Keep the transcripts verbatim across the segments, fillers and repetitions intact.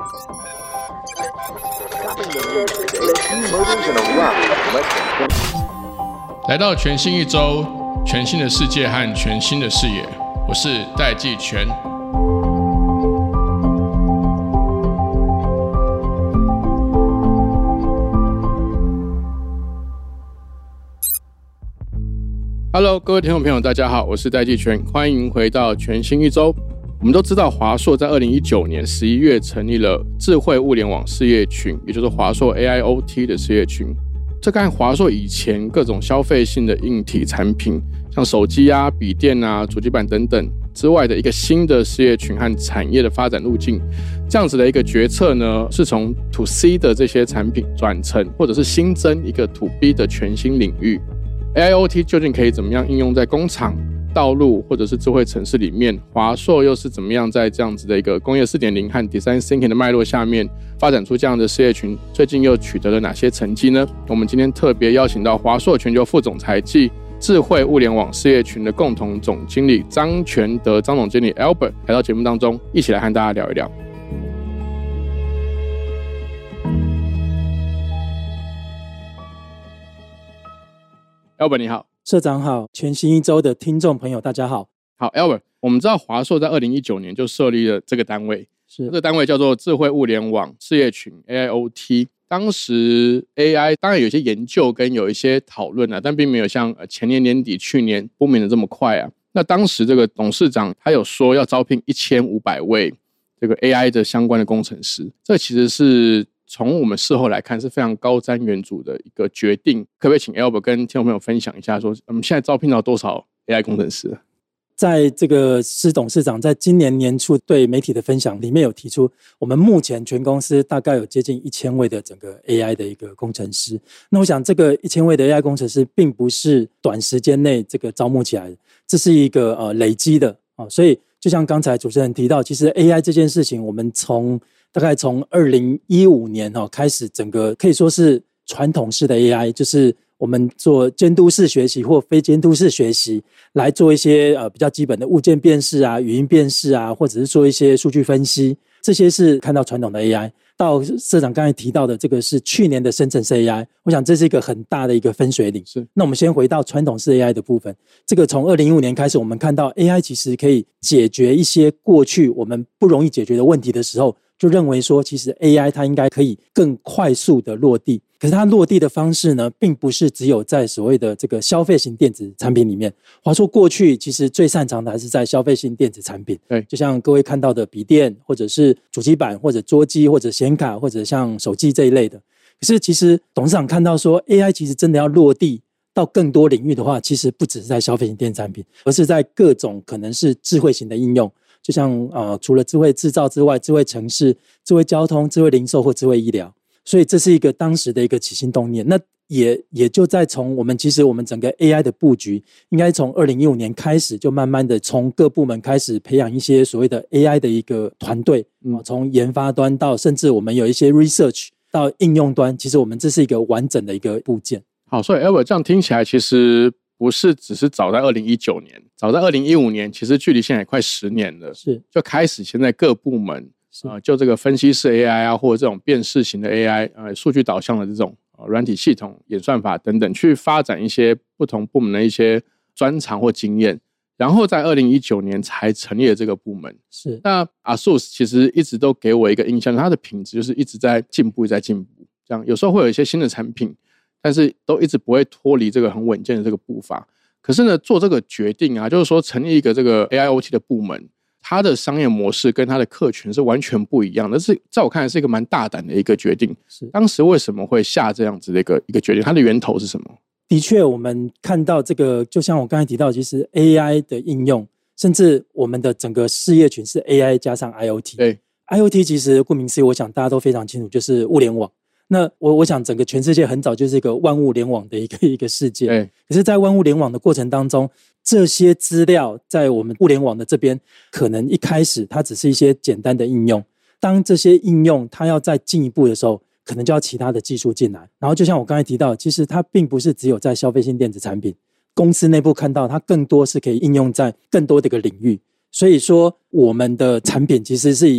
来到全新一周，全新的世界和全新的视野，我是戴季全。Hello， 各位听众朋友，大家好，我是戴季全，欢迎回到全新一周。我们都知道，华硕在二零一九年十一月成立了智慧物联网事业群，也就是华硕 A I O T 的事业群。这跟华硕以前各种消费性的硬体产品，像手机啊、笔电啊、主机板等等之外的一个新的事业群和产业的发展路径，这样子的一个决策呢，是从 To C 的这些产品转成或者是新增一个 To B 的全新领域。A I O T 究竟可以怎么样应用在工厂、道路或者是智慧城市里面？华硕又是怎么样在这样子的一个工业 四点零 和 Design Thinking 的脉络下面发展出这样的事业群？最近又取得了哪些成绩呢？我们今天特别邀请到华硕全球副总裁暨智慧物联网事业群的共同总经理张全德张总经理 Albert 来到节目当中，一起来和大家聊一聊。Albert 你好。 社长好，全新一周的听众朋友大家好。 好 Albert， 我们知道华硕在二零一九年就设立了这个单位， 是这个单位叫做智慧物联网事业群 A I O T。 当时 A I 当然有一些研究跟有一些讨论啊，但并没有像前年年底去年波明的这么快啊。那当时这个董事长他有说要招聘一千五百位这个 A I 的相关的工程师，这其实是从我们事后来看是非常高瞻远瞩的一个决定。可不可以请 Albert 跟听众朋友分享一下说我们现在招聘到多少 A I 工程师？ 在这个施董事长在今年年初对媒体的分享里面有提出，我们目前全公司大概有接近一千位的整个 A I 的一个工程师。那我想这个一千位的 A I 工程师并不是短时间内这个招募起来的，这是一个呃累积的啊。所以就像刚才主持人提到，其实 A I 这件事情，我们从大概从二零一五年哦开始，整个可以说是传统式的 A I， 就是我们做监督式学习或非监督式学习，来做一些呃比较基本的物件辨识啊、语音辨识啊，或者是做一些数据分析，这些是看到传统的 A I。到社长刚才提到的这个是去年的生成式 A I， 我想这是一个很大的一个分水岭。是，那我们先回到传统式 A I 的部分，这个从二零一五年开始，我们看到 A I 其实可以解决一些过去我们不容易解决的问题的时候，就认为说其实 A I 它应该可以更快速的落地。可是它落地的方式呢，并不是只有在所谓的这个消费型电子产品里面。华硕过去其实最擅长的还是在消费型电子产品，对，就像各位看到的笔电，或者是主机板，或者桌机，或者显卡，或者像手机这一类的。可是其实董事长看到说 A I 其实真的要落地到更多领域的话，其实不只是在消费型电子产品，而是在各种可能是智慧型的应用，就像呃除了智慧制造之外，智慧城市、智慧交通、智慧零售或智慧医疗。所以这是一个当时的一个起心动念。那也也就在从我们其实我们整个 A I 的布局，应该从二零一五年开始，就慢慢的从各部门开始培养一些所谓的 A I 的一个团队，嗯，从研发端到甚至我们有一些 research 到应用端，其实我们这是一个完整的一个部件。 好，所以 Albert 这样听起来其实不是只是早在二零一九年，早在二零一五年，其实距离现在也快十年了，是就开始现在各部门呃，就这个分析式 A I 啊，或者这种辨识型的 A I， 呃，数据导向的这种呃软体系统、演算法等等，去发展一些不同部门的一些专长或经验，然后在二零一九年才成立了这个部门。是，那 ASUS 其实一直都给我一个印象，它的品质就是一直在进步，一直在进步。这样有时候会有一些新的产品，但是都一直不会脱离这个很稳健的这个步伐。可是呢，做这个决定啊，就是说成立一个这个 A I O T 的部门。它的商业模式跟它的客群是完全不一样的，是在我看来是一个蛮大胆的一个决定。是，当时为什么会下这样子的一个一个决定？它的源头是什么？ 的确，我们看到这个，就像我刚才提到，其实 A I 的应用，甚至我们的整个事业群是 A I 加上 I O T。对 ，I O T 其实顾名思义，我想大家都非常清楚，就是物联网。那我我想整个全世界很早就是一个万物联网的一个一个世界。对，可是，在万物联网的过程当中，这些资料在我们物联网的这边，可能一开始它只是一些简单的应用。当这些应用它要再进一步的时候，可能就要其他的技术进来。然后就像我刚才提到，其实它并不是只有在消费性电子产品，公司内部看到它更多是可以应用在更多的一个领域。所以说，我们的产品其实是以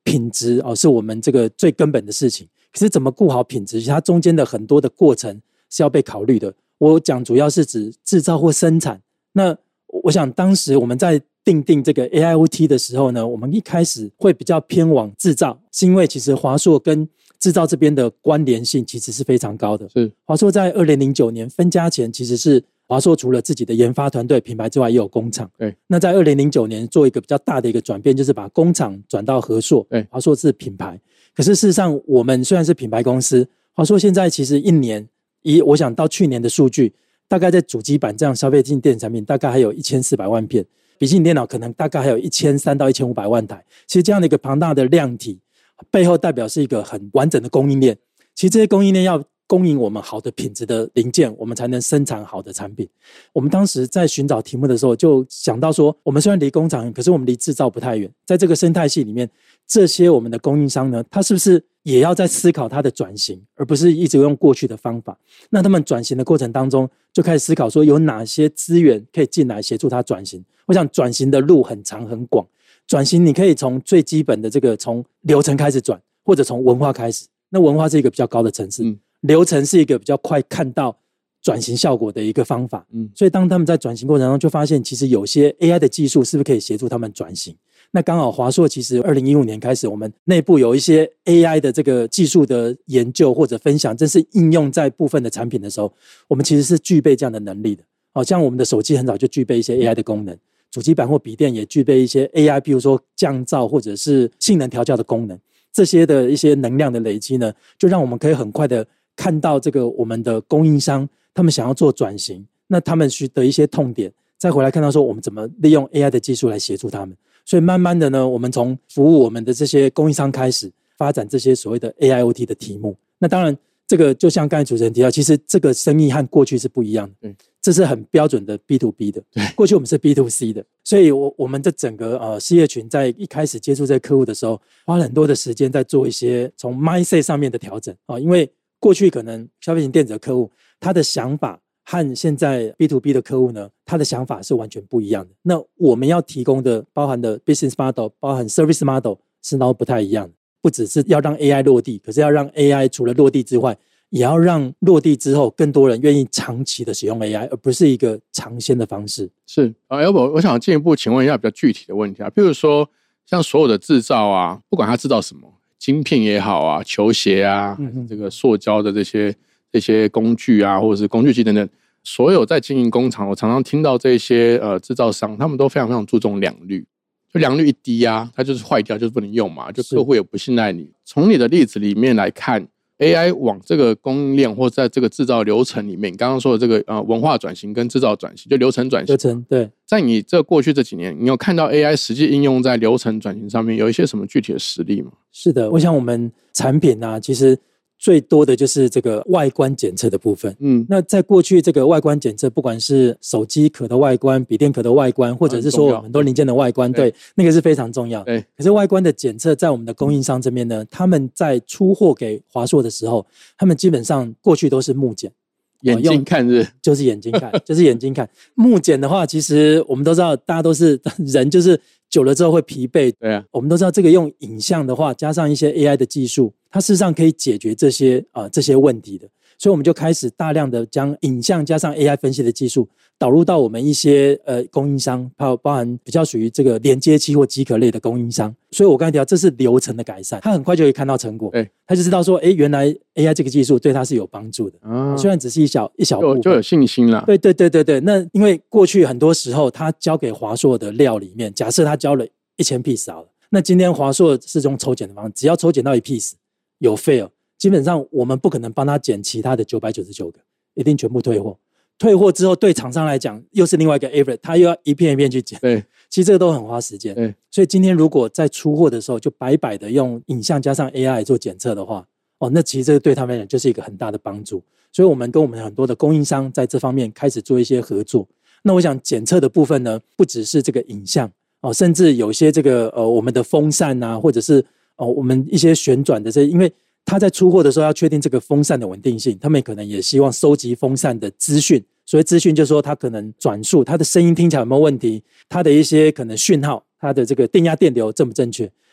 品质哦是我们这个最根本的事情。可是怎么顾好品质，它中间的很多的过程是要被考虑的。我讲主要是指制造或生产。那我想当时我们在订定这个 A I O T 的时候呢，我们一开始会比较偏往制造，是因为其实华硕跟制造这边的关联性其实是非常高的。 是华硕在二零零九年分家前，其实是华硕除了自己的研发团队品牌之外，也有工厂。 对， 那在二零零九年做一个比较大的一个转变，就是把工厂转到和硕。对，华硕是品牌。可是事实上，我们虽然是品牌公司，华硕现在其实一年，以我想到去年的数据，大概在主机板这样消费性电子产品，大概还有一千四百万片。笔记本电脑可能大概还有一千三到一千五百万台，其实这样的一个庞大的量体背后代表是一个很完整的供应链。其实这些供应链要供应我们好的品质的零件，我们才能生产好的产品。我们当时在寻找题目的时候就想到说，我们虽然离工厂，可是我们离制造不太远，在这个生态系里面，这些我们的供应商呢，他是不是也要在思考它的转型，而不是一直用过去的方法。那他们转型的过程当中就开始思考说有哪些资源可以进来协助它转型。我想转型的路很长很广，转型你可以从最基本的这个从流程开始转，或者从文化开始。那文化是一个比较高的层次、嗯、流程是一个比较快看到转型效果的一个方法、嗯、所以当他们在转型过程中就发现其实有些 A I 的技术是不是可以协助他们转型。那刚好华硕其实二零一五年开始，我们内部有一些 A I 的这个技术的研究或者分享，正是应用在部分的产品的时候，我们其实是具备这样的能力的。好像我们的手机很早就具备一些 A I 的功能，主机板或笔电也具备一些 A I， 比如说降噪或者是性能调校的功能。这些的一些能量的累积呢，就让我们可以很快的看到这个我们的供应商他们想要做转型，那他们需的一些痛点，再回来看到说我们怎么利用 A I 的技术来协助他们。所以慢慢的呢，我们从服务我们的这些供应商开始，发展这些所谓的 A I O T 的题目。那当然这个就像刚才主持人提到，其实这个生意和过去是不一样的，嗯，这是很标准的 B to B 的，过去我们是 B to C 的，所以我我们这整个呃事业群在一开始接触这些客户的时候，花了很多的时间在做一些从 mindset 上面的调整啊，因为过去可能消费型电子的客户他的想法和现在 B to B 的客户呢，他的想法是完全不一样的。那我们要提供的包含的 business model 包含 service model 是都不太一样的，不只是要让 A I 落地，可是要让 A I 除了落地之外，也要让落地之后更多人愿意长期的使用 A I， 而不是一个尝鲜的方式。 是啊 Albert 我想进一步请问一下比较具体的问题啊，比如说像所有的制造啊，不管它制造什么，晶片也好啊，球鞋啊，嗯、这个塑胶的这些这些工具啊，或者是工具机等等，所有在经营工厂，我常常听到这些呃制造商，他们都非常非常注重良率。就良率一低啊，它就是坏掉，就是不能用嘛，就客户也不信赖你。从你的例子里面来看 A I 往这个供应链或在这个制造流程里面，你刚刚说的这个呃文化转型跟制造转型，就流程转型。 流程对， 在你这过去这几年，你有看到 A I 实际应用在流程转型上面有一些什么具体的实例吗？ 是的，我想我们产品啊，其实最多的就是这个外观检测的部分。嗯，那在过去这个外观检测，不管是手机壳的外观、笔电壳的外观，或者是说很多零件的外观， 对, 对，那个是非常重要。对，可是外观的检测在我们的供应商这边呢，他们在出货给华硕的时候，他们基本上过去都是目检。 眼睛看是就是眼睛看，就是眼睛看。目检的话，其实我们都知道，大家都是人，就是久了之后会疲惫。对啊，我们都知道这个用影像的话，加上一些 A I 的技术，它事实上可以解决这些啊、呃、这些问题的。所以我们就开始大量的将影像加上 A I 分析的技术导入到我们一些呃供应商，包包含比较属于这个连接器或机壳类的供应商。所以我刚才提到，这是流程的改善，他很快就可以看到成果，他就知道说，哎，原来 A I 这个技术对他是有帮助的。啊、虽然只是一小一小部分， 就有信心了。 对对对对对，那因为过去很多时候他交给华硕的料里面，假设他交了一千 piece 好了，那今天华硕是用抽检的方式，只要抽检到一 piece 有 fail。基本上我们不可能帮他减其他的九百九十九个，一定全部退货。退货之后对厂商来讲又是另外一个 average， 他又要一片一片去检。对，其实这个都很花时间。对，所以今天如果在出货的时候就白白的用影像加上 A I 做检测的话，哦，那其实这个对他们来讲就是一个很大的帮助。所以我们跟我们很多的供应商在这方面开始做一些合作。那我想检测的部分呢，不只是这个影像哦，甚至有些这个呃我们的风扇啊，或者是哦我们一些旋转的这些，因为他在出货的时候要确定这个风扇的稳定性，他们可能也希望收集风扇的资讯。所谓资讯就是说他可能转速，他的声音听起来有没有问题，他的一些可能讯号，他的这个电压电流正不正确。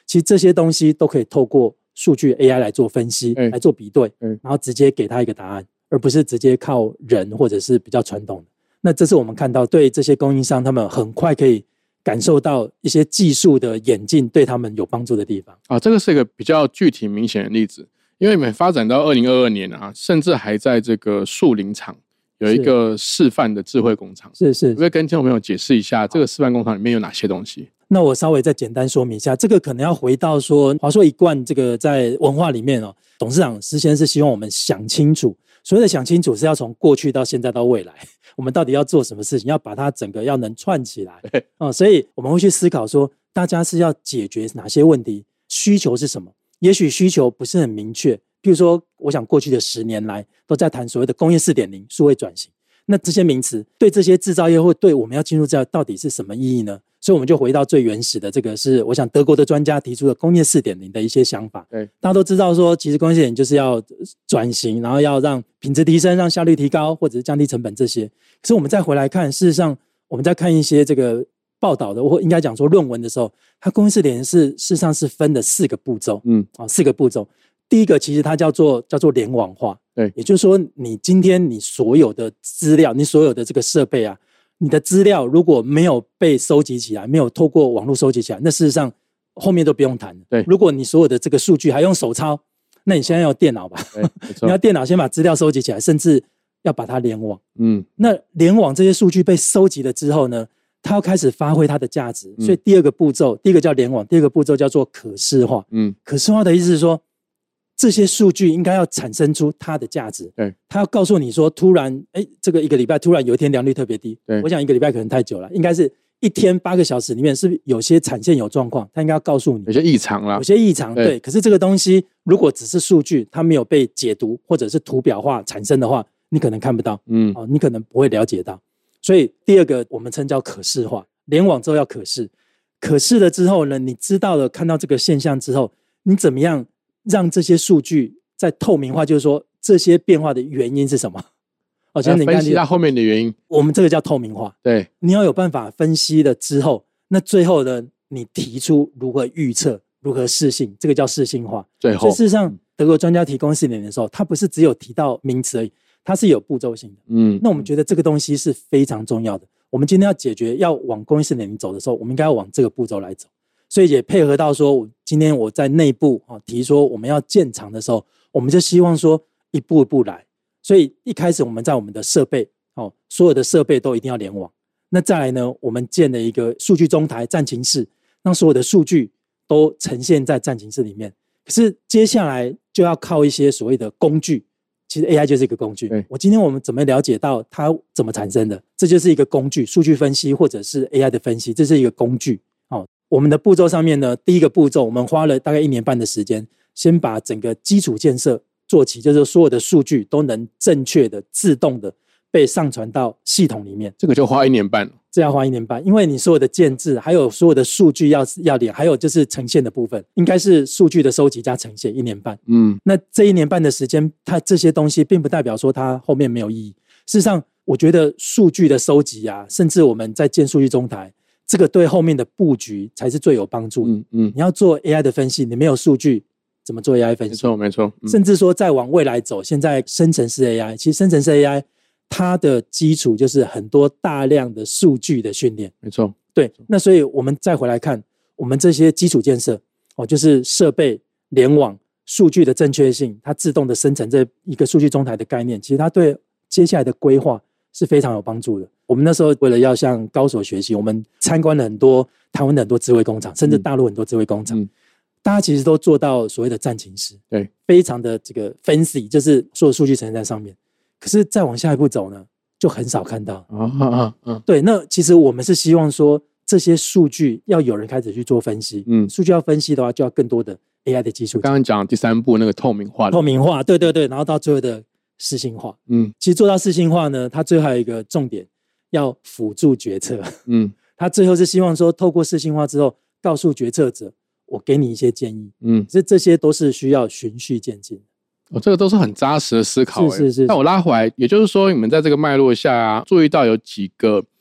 其实这些东西都可以透过数据 A I 来做分析、欸、来做比对、欸、然后直接给他一个答案，而不是直接靠人或者是比较传统的。那这是我们看到对这些供应商他们很快可以感受到一些技术的演进对他们有帮助的地方啊，这个是一个比较具体明显的例子。因为你们发展到二零二二年啊，甚至还在这个树林场有一个示范的智慧工厂， 是是， 可不可以跟听众朋友解释一下这个示范工厂里面有哪些东西？ 那我稍微再简单说明一下，这个可能要回到说华硕一贯这个在文化里面哦，董事长事先是希望我们想清楚，所谓的想清楚是要从过去到现在到未来，我们到底要做什么事情，要把它整个要能串起来、哦、所以我们会去思考说大家是要解决哪些问题，需求是什么，也许需求不是很明确，譬如说我想过去的十年来都在谈所谓的工业 四点零 数位转型，那这些名词对这些制造业或对我们要进入这到底是什么意义呢？所以我们就回到最原始的这个是我想德国的专家提出的工业 四点零 的一些想法。对，大家都知道说其实工业 四点零 就是要转型，然后要让品质提升，让效率提高，或者是降低成本这些。可是我们再回来看，事实上我们在看一些这个报道的或应该讲说论文的时候，它工业 四点零 是事实上是分了四个步骤。嗯，啊，四个步骤。第一个其实它叫做叫做联网化。对，也就是说你今天你所有的资料，你所有的这个设备啊，你的资料如果没有被收集起来，没有透过网络收集起来，那事实上后面都不用谈了。对，如果你所有的这个数据还用手抄，那你现在要电脑吧？对，没错，你要电脑先把资料收集起来，甚至要把它联网。嗯，那联网这些数据被收集了之后呢，它要开始发挥它的价值。嗯，所以第二个步骤，第一个叫联网，第二个步骤叫做可视化。嗯，可视化的意思是说，这些数据应该要产生出它的价值。对，它要告诉你说，突然，哎，这个一个礼拜突然有一天良率特别低。对，我想一个礼拜可能太久了，应该是一天八个小时里面是不是有些产线有状况，它应该要告诉你有些异常啦， 有些异常。 对, 对，可是这个东西如果只是数据，它没有被解读或者是图表化产生的话，你可能看不到。嗯，哦，你可能不会了解到。所以第二个我们称叫可视化，联网之后要可视，可视了之后呢，你知道了看到这个现象之后，你怎么样让这些数据再透明化，就是说这些变化的原因是什么？哦， 就是你看分析它后面的原因， 我们这个叫透明化。对，你要有办法分析了之后，那最后呢，你提出如何预测、如何适性，这个叫适性化。最后，所以事实上，德国专家提供四点零的时候，他不是只有提到名词而已，它是有步骤性的。嗯，那我们觉得这个东西是非常重要的。我们今天要解决要往工业 四点零 走的时候，我们应该要往这个步骤来走。所以也配合到说，今天我在内部提说我们要建厂的时候，我们就希望说一步一步来。所以一开始我们在我们的设备，所有的设备都一定要联网。那再来呢，我们建了一个数据中台战情室，让所有的数据都呈现在战情室里面。可是接下来就要靠一些所谓的工具，其实 A I 就是一个工具。我今天我们怎么了解到它怎么产生的，这就是一个工具，数据分析或者是 A I 的分析，这是一个工具。我们的步骤上面呢，第一个步骤我们花了大概一年半的时间，先把整个基础建设做起，就是所有的数据都能正确的自动的被上传到系统里面。 这个就花一年半， 这要花一年半，因为你所有的建制还有所有的数据要要连，还有就是呈现的部分，应该是数据的收集加呈现一年半。嗯，那这一年半的时间，它这些东西并不代表说它后面没有意义。事实上我觉得数据的收集啊，甚至我们在建数据中台，这个对后面的布局才是最有帮助的。嗯嗯，你要做 A I 的分析，你没有数据怎么做 A I 分析？ 没错没错、嗯、 甚至说再往未来走，现在生成式 A I， 其实生成式 A I 它的基础就是很多大量的数据的训练。 没错， 对。那所以我们再回来看我们这些基础建设、哦、就是设备联网数据的正确性，它自动的生成这一个数据中台的概念，其实它对接下来的规划是非常有帮助的。我们那时候为了要向高手学习，我们参观了很多台湾的很多智慧工厂，甚至大陆很多智慧工厂、嗯、大家其实都做到所谓的战情室，对，非常的这个 fancy， 就是所有数据呈现在上面。可是再往下一步走呢，就很少看到。啊啊啊、对，那其实我们是希望说这些数据要有人开始去做分析。嗯，数据要分析的话，就要更多的 A I 的技术。 刚刚讲第三步那个透明化， 透明化，对对对，然后到最后的视性化。嗯，其实做到视性化呢，它最后还有一个重点，要辅助决策。嗯，它最后是希望说，透过视性化之后，告诉决策者，我给你一些建议。嗯，这这些都是需要循序渐进。 哦，这个都是很扎实的思考。 是是是。 但我拉回来，也就是说，你们在这个脉络下、啊、注意到有几个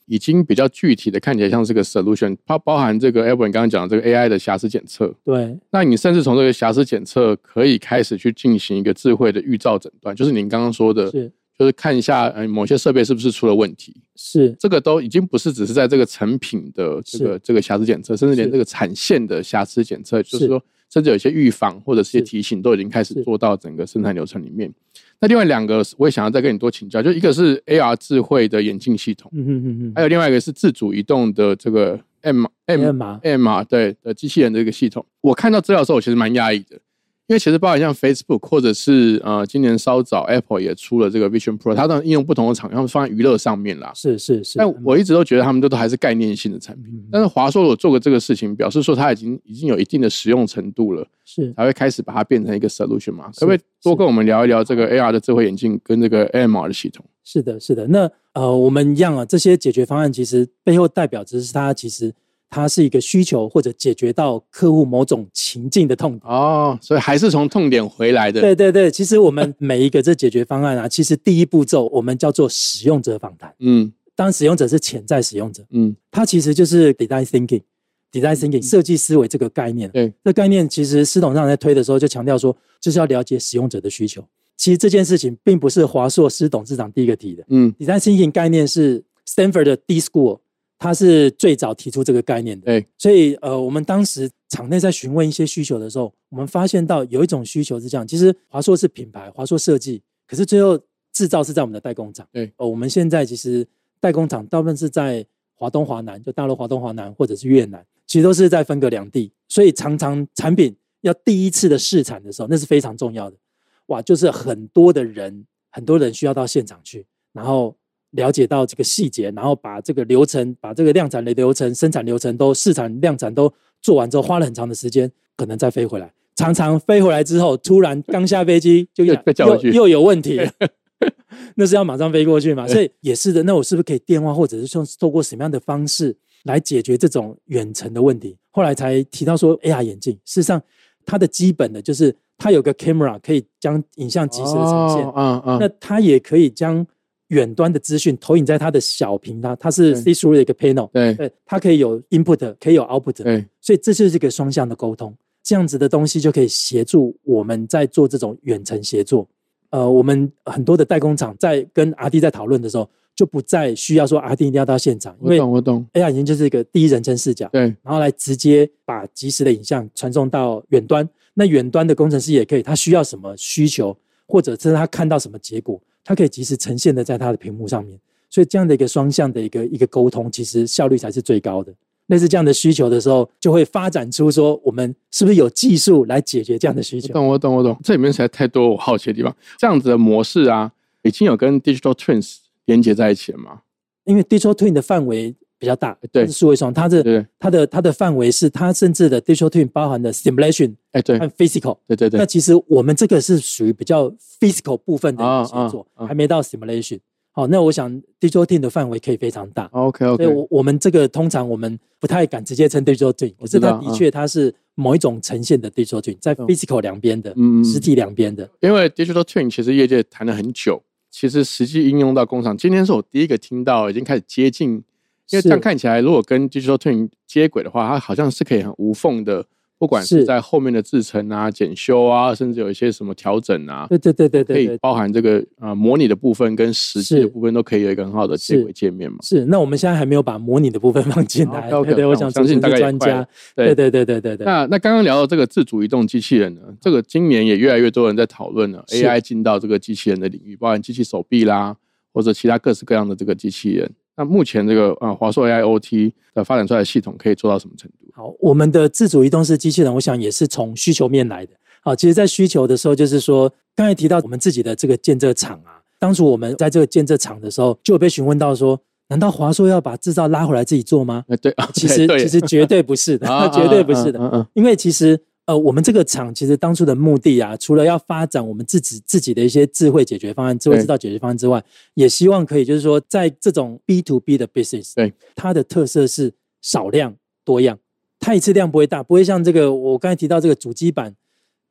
已经比较具体的看起来像是个 solution， 它包含这个 Edwin 刚刚讲的这个 A I 的瑕疵检测。 对， 那你甚至从这个瑕疵检测可以开始去进行一个智慧的预兆诊断，就是您刚刚说的， 是就是看一下呃某些设备是不是出了问题。 是， 这个都已经不是只是在这个成品的这个这个瑕疵检测，甚至连这个产线的瑕疵检测，就是说甚至有一些预防或者是一些提醒都已经开始做到整个生产流程里面。那另外两个我也想要再跟你多请教，就一个是 A R 智慧的眼镜系统， 嗯哼哼哼， 还有另外一个是自主移动的这个 M M M R 对的机器人的这个系统。我看到资料的时候，我其实蛮讶异的，因为其实包含像 Facebook 或者是呃今年稍早 Apple 也出了这个 Vision Pro， 它当然应用不同的场域，他们放在娱乐上面啦。 是是是。 但我一直都觉得他们都都还是概念性的产品。嗯、但是华硕如果做过这个事情，表示说它已经已经有一定的实用程度了， 是才会开始把它变成一个 solution 嘛？可不可以多跟我们聊一聊这个 A R 的智慧眼镜跟这个 A M R 的系统？ 是的，是的。那呃，我们一样啊，这些解决方案其实背后代表只是它其实。它是一个需求或者解决到客户某种情境的痛点哦，所以还是从痛点回来的。 对对对，其实我们每一个这解决方案啊，其实第一步骤我们叫做使用者访谈。嗯，当使用者是潜在使用者，嗯，它其实就是 design thinking。design thinking 设计思维这个概念， 对， 这概念其实施董事长在推的时候就强调说，就是要了解使用者的需求。其实这件事情并不是华硕施董事长第一个提的，嗯 ，design thinking 概念是 Stanford 的 D School。他是最早提出这个概念的， 对， 所以呃，我们当时场内在询问一些需求的时候，我们发现到有一种需求是这样，其实华硕是品牌，华硕设计，可是最后制造是在我们的代工厂， 对， 呃，我们现在其实代工厂大部分是在华东、华南，就大陆华东、华南或者是越南，其实都是在分隔两地，所以常常产品要第一次的试产的时候，那是非常重要的，哇，就是很多的人，很多人需要到现场去，然后。了解到这个细节，然后把这个流程、把这个量产的流程、生产流程都试产、量产都做完之后，花了很长的时间，可能再飞回来。常常飞回来之后，突然刚下飞机就 又, 又, 又有问题了，那是要马上飞过去嘛？所以也是的。那我是不是可以电话，或者是透过什么样的方式来解决这种远程的问题？后来才提到说 A R 眼镜，事实上它的基本的就是它有个 camera 可以将影像即时的呈现，哦嗯嗯、那它也可以将远端的资讯投影在它的小屏，它它是 see through 的一个 panel， 对， 对，它可以有 input， 可以有 output， 对， 所以这就是一个双向的沟通，这样子的东西就可以协助我们在做这种远程协作。呃，我们很多的代工厂在跟 R D 在讨论的时候，就不再需要说 R D 一定要到现场，因为我懂 A R 已经就是一个第一人称视角， 对， 然后来直接把即时的影像传送到远端，那远端的工程师也可以，他需要什么需求，或者是他看到什么结果。它可以及时呈现的在它的屏幕上面，所以这样的一个双向的一个一个沟通，其实效率才是最高的。类似这样的需求的时候，就会发展出说，我们是不是有技术来解决这样的需求？ 我懂，我懂，我懂。这里面实在太多我好奇的地方。这样子的模式啊，已经有跟 Digital Twins 连接在一起了吗？ 因为 Digital Twin 的范围比较大， 对， 是数位双，它的它的它的范围是它甚至的 Digital Twin 包含的 Simulation， 哎，对， 和 Physical， 对对对。 那其实我们这个是属于比较 Physical 部分的一个协作，啊啊啊、还没到 Simulation。好，那我想 Digital Twin 的范围可以非常大。 OK OK。 所以我我们这个通常我们不太敢直接称 Digital Twin， 可是它的确它是某一种呈现的 Digital Twin， 在 Physical 两边的，嗯、实体两边的。 因为 Digital Twin 其实业界谈了很久，其实实际应用到工厂，今天是我第一个听到，已经开始接近。因为这样看起来，如果跟 Digital Twin 接轨的话，它好像是可以很无缝的，不管是在后面的制程啊、检修啊，甚至有一些什么调整啊， 对对对对对， 可以包含这个呃模拟的部分跟实际的部分都可以有一个很好的接轨界面嘛。 是，那我们现在还没有把模拟的部分放进来。 Okay, okay, 对对，我想相信大概专家。对对对对对对。 那那刚刚聊到这个自主移动机器人呢，这个今年也越来越多人在讨论了 A I 进到这个机器人的领域，包含机器手臂啦，或者其他各式各样的这个机器人。那目前这个呃华硕 A I O T 的发展出来的系统可以做到什么程度？ 好，我们的自主移动式机器人，我想也是从需求面来的。好，其实在需求的时候，就是说刚才提到我们自己的这个建设厂啊，当初我们在这个建设厂的时候，就有被询问到说，难道华硕要把制造拉回来自己做吗？ 呃、对， 其实其实绝对不是的，绝对不是的，啊啊啊啊、因为其实。呃，我们这个厂其实当初的目的啊，除了要发展我们自己自己的一些智慧解决方案、智慧制造解决方案之外，也希望可以就是说，在这种 B to B 的 business， 对， 它的特色是少量多样，它一次量不会大，不会像这个我刚才提到这个主机板，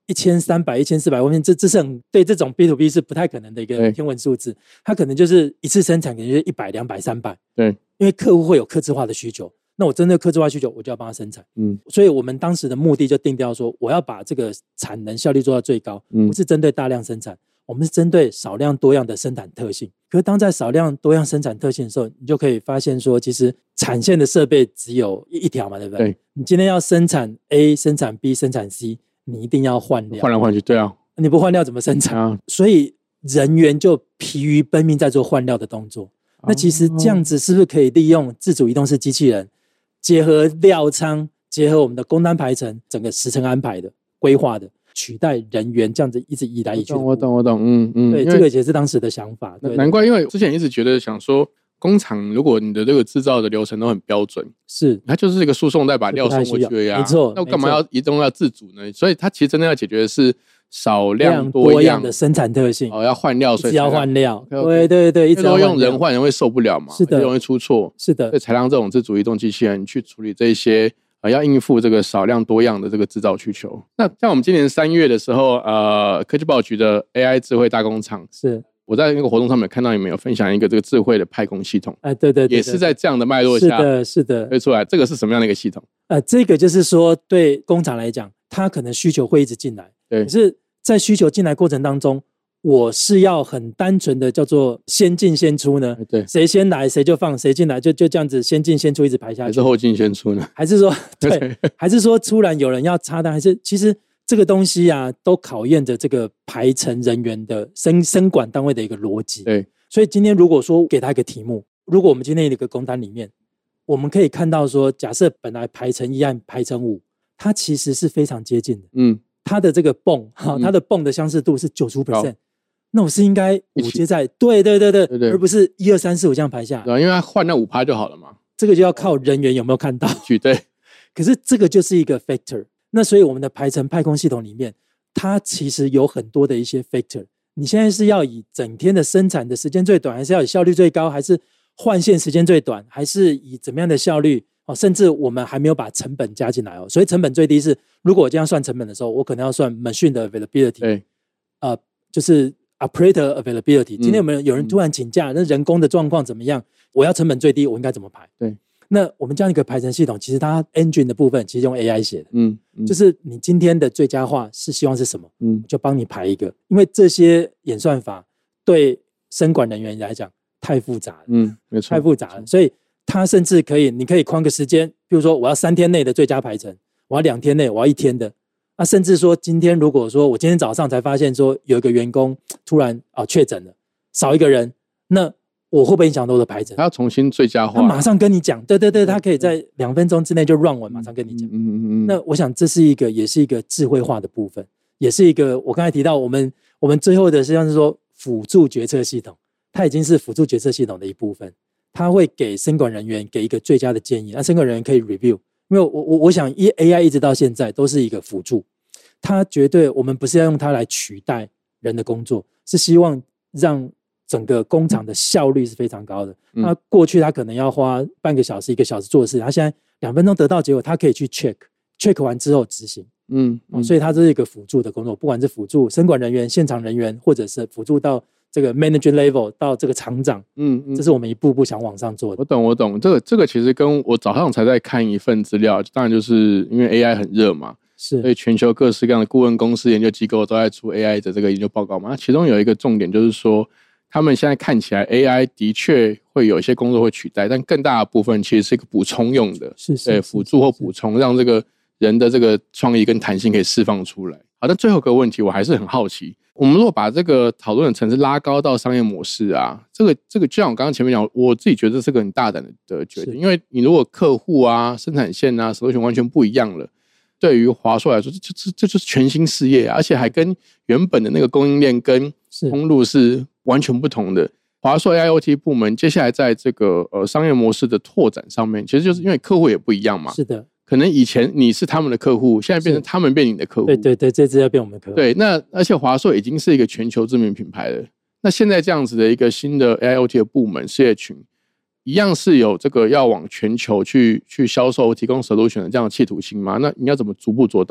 一千三百、一千四百万片，这这是很对这种 B to B 是不太可能的一个天文数字。它可能就是一次生产，可能就是一百、两百、三百。 对， 因为客户会有客制化的需求，那我针对客制化需求，我就要帮他生产。嗯，所以我们当时的目的就定调说，我要把这个产能效率做到最高，嗯、不是针对大量生产，我们是针对少量多样的生产特性。可是当在少量多样生产特性的时候，你就可以发现说，其实产线的设备只有一条嘛，对不对？对，你今天要生产 A、生产 B、生产 C， 你一定要换料， 换来换去，对啊， 你不换料怎么生产？啊、所以人员就疲于奔命在做换料的动作。那其实这样子是不是可以利用自主移动式机器人，结合料仓，结合我们的工单排程，整个时程安排的规划的，取代人员这样子一直移来移去？ 我懂，我懂，嗯嗯， 对，这个也是当时的想法。对， 难怪，因为之前一直觉得想说，工厂如果你的这个制造的流程都很标准， 是它就是一个输送带把料送过去呀， 没错。 那我干嘛要移动要自主呢？所以它其实真的要解决的是少量多样, 样的生产特性哦，要换料，所以要换料。对对对，一直要用人换人会受不了嘛， 是的， 容易出错， 是的， 所以才让这种自主移动机器人去处理这些呃要应付这个少量多样的这个制造需求。那像我们今年三月的时候，呃，科技报局的 A I 智慧大工厂， 是我在那个活动上面看到你们有分享一个这个智慧的派工系统， 哎，对 对, 对, 对, 对， 也是在这样的脉络下， 是的，是的， 推出来。这个是什么样的一个系统？ 呃，这个就是说，对工厂来讲，它可能需求会一直进来， 对， 可是在需求进来过程当中，我是要很单纯的叫做先进先出呢？ 对， 谁先来谁就放，谁进来就就这样子先进先出一直排下去， 还是后进先出呢？ 还是说对，还是说突然有人要插单？还是其实这个东西啊，都考验着这个排程人员的生生管单位的一个逻辑。 对， 所以今天如果说给他一个题目，如果我们今天一个工单里面，我们可以看到说，假设本来排程一按排程五，它其实是非常接近的，嗯。它的这个泵，哈，它的泵的相似度是 百分之九十五， 那我是应该五接在，对对对 对, 对, 对，而不是一二三四五这样排下来， 对，因为它换那 百分之五 就好了嘛。 这个就要靠人员有没有看到， 对。 可是这个就是一个 factor， 那所以我们的排程派工系统里面，它其实有很多的一些 factor。你现在是要以整天的生产的时间最短，还是要以效率最高，还是换线时间最短，还是以怎么样的效率？哦，甚至我们还没有把成本加进来哦，所以成本最低是，如果我这样算成本的时候，我可能要算 machine 的 availability， 对， 呃，就是 operator availability。今天有没有有人突然请假，那、嗯、人工的状况怎么样？我要成本最低，我应该怎么排？ 对， 那我们这样一个排程系统，其实它 engine 的部分其实用 A I 写的， 嗯，嗯就是你今天的最佳化是希望是什么？嗯，就帮你排一个，因为这些演算法对生管人员来讲太复杂了， 嗯，没错， 太复杂了，所以。它甚至可以，你可以框个时间，比如说我要三天内的最佳排程，我要两天内，我要一天的。啊，甚至说今天如果说我今天早上才发现说有一个员工突然啊确诊了，少一个人，那我会不会影响到我的排程？ 他要重新最佳化， 他马上跟你讲，对对对，他可以在两分钟之内就 run 完，马上跟你讲。嗯嗯嗯。那我想这是一个，也是一个智慧化的部分，也是一个我刚才提到我们我们最后的实际上是说辅助决策系统，它已经是辅助决策系统的一部分。他会给生管人员给一个最佳的建议，那生管人员可以 review， 因为我我我想 A I 一直到现在都是一个辅助，它绝对我们不是要用它来取代人的工作，是希望让整个工厂的效率是非常高的。那、嗯、过去他可能要花半个小时一个小时做的事，他现在两分钟得到结果，他可以去 check check 完之后执行。嗯, 嗯，所以它是一个辅助的工作，不管是辅助生管人员、现场人员，或者是辅助到这个 manager level 到这个厂长，嗯嗯，这是我们一步步想往上做的。 我懂，我懂，这个这个其实跟我早上才在看一份资料，当然就是因为 A I 很热嘛， 是， 所以全球各式各样的顾问公司、研究机构都在出 A I 的这个研究报告嘛。那其中有一个重点就是说，他们现在看起来 A I 的确会有一些工作会取代，但更大的部分其实是一个补充用的， 是是， 对，辅助或补充，让这个人的这个创意跟弹性可以释放出来。好，但最后一个问题我还是很好奇，我们如果把这个讨论的层次拉高到商业模式啊，这个这个就像我刚刚前面讲，我自己觉得这是个很大胆的决定，因为你如果客户啊、生产线啊、solution完全不一样了，对于华硕来说，这这这就是全新事业、啊，而且还跟原本的那个供应链跟通路是完全不同的。华硕 A I O T 部门接下来在这个呃商业模式的拓展上面，其实就是因为客户也不一样嘛， 是的。 可能以前你是他们的客户，现在变成他们变你的客户。 对对对，这次要变我们的客户。 对，那而且华硕已经是一个全球知名品牌了。那现在这样子的一个新的 A I O T 的部门事业群，一样是有这个要往全球去去销售、提供 solution 的这样的企图心吗？那你要怎么逐步做到？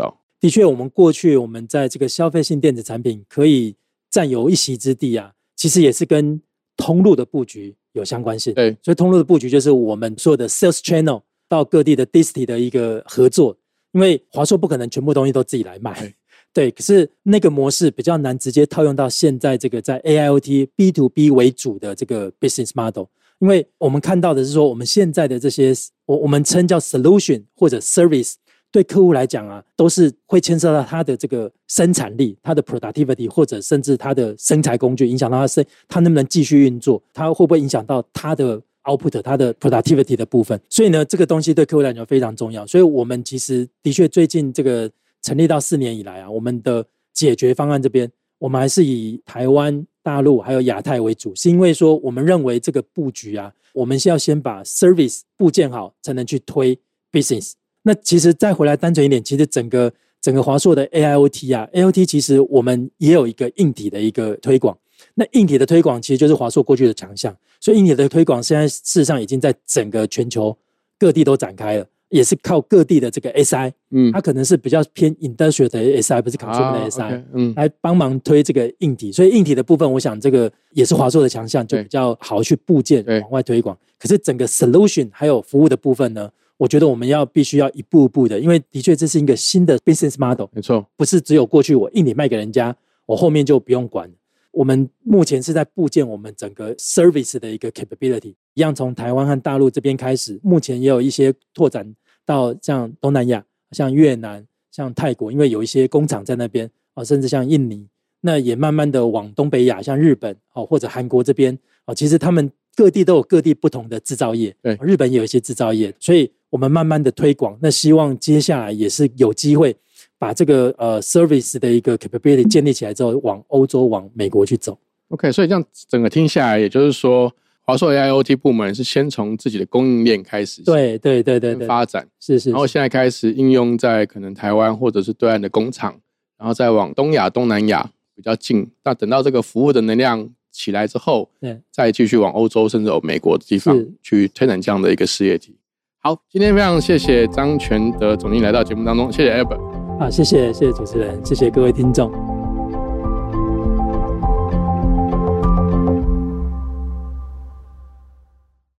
的确我们过去我们在这个消费性电子产品可以占有一席之地啊，其实也是跟通路的布局有相关性。 对， 所以通路的布局就是我们所有的 sales channel 到各地的 disty 的一个合作，因为华硕不可能全部东西都自己来卖。对，对，可是那个模式比较难直接套用到现在这个在 A I O T B to B 为主的这个 business model， 因为我们看到的是说，我们现在的这些我我们称叫 solution 或者 service， 对客户来讲啊，都是会牵涉到他的这个生产力、他的 productivity， 或者甚至他的生财工具，影响到他生他能不能继续运作，他会不会影响到他的 output， 它的 productivity 的部分。所以呢，这个东西对客户来讲非常重要。所以我们其实的确最近这个成立到四年以来啊，我们的解决方案这边，我们还是以台湾、大陆还有亚太为主，是因为说我们认为这个布局啊，我们是要先把 service 部件好，才能去推 business。那其实再回来单纯一点，其实整个整个华硕的 A I O T 啊 ，A I O T 其实我们也有一个硬体的一个推广。那硬体的推广其实就是华硕过去的强项，所以硬体的推广现在事实上已经在整个全球各地都展开了，也是靠各地的这个 S I， 嗯，它可能是比较偏 industrial 的 S I， 不是 consumer 的 S I，啊 okay， 嗯，来帮忙推这个硬体。所以硬体的部分，我想这个也是华硕的强项，就比较好去部件往外推广。可是整个 solution 还有服务的部分呢，我觉得我们要必须要一步一步的，因为的确这是一个新的 business model， 没错， 不是只有过去我硬体卖给人家，我后面就不用管。我们目前是在布建我们整个 service 的一个 capability， 一样从台湾和大陆这边开始，目前也有一些拓展到像东南亚，像越南、像泰国，因为有一些工厂在那边，甚至像印尼，那也慢慢的往东北亚，像日本或者韩国这边，其实他们各地都有各地不同的制造业，对，日本也有一些制造业，所以我们慢慢的推广，那希望接下来也是有机会把这个呃 service 的一个 capability 建立起来之后，往欧洲、往美国去走。 OK， 所以这样整个听下来，也就是说，华硕 A I O T 部门是先从自己的供应链开始， 对对对对对， 发展是 是, 是， 然后现在开始应用在可能台湾或者是对岸的工厂，然后再往东亚、东南亚比较近。那等到这个服务的能量起来之后，对，再继续往欧洲甚至有美国的地方去推展这样的一个事业体。好，今天非常谢谢张全德总经理来到节目当中，谢谢 Albert。 好，谢谢谢谢主持人，谢谢各位听众。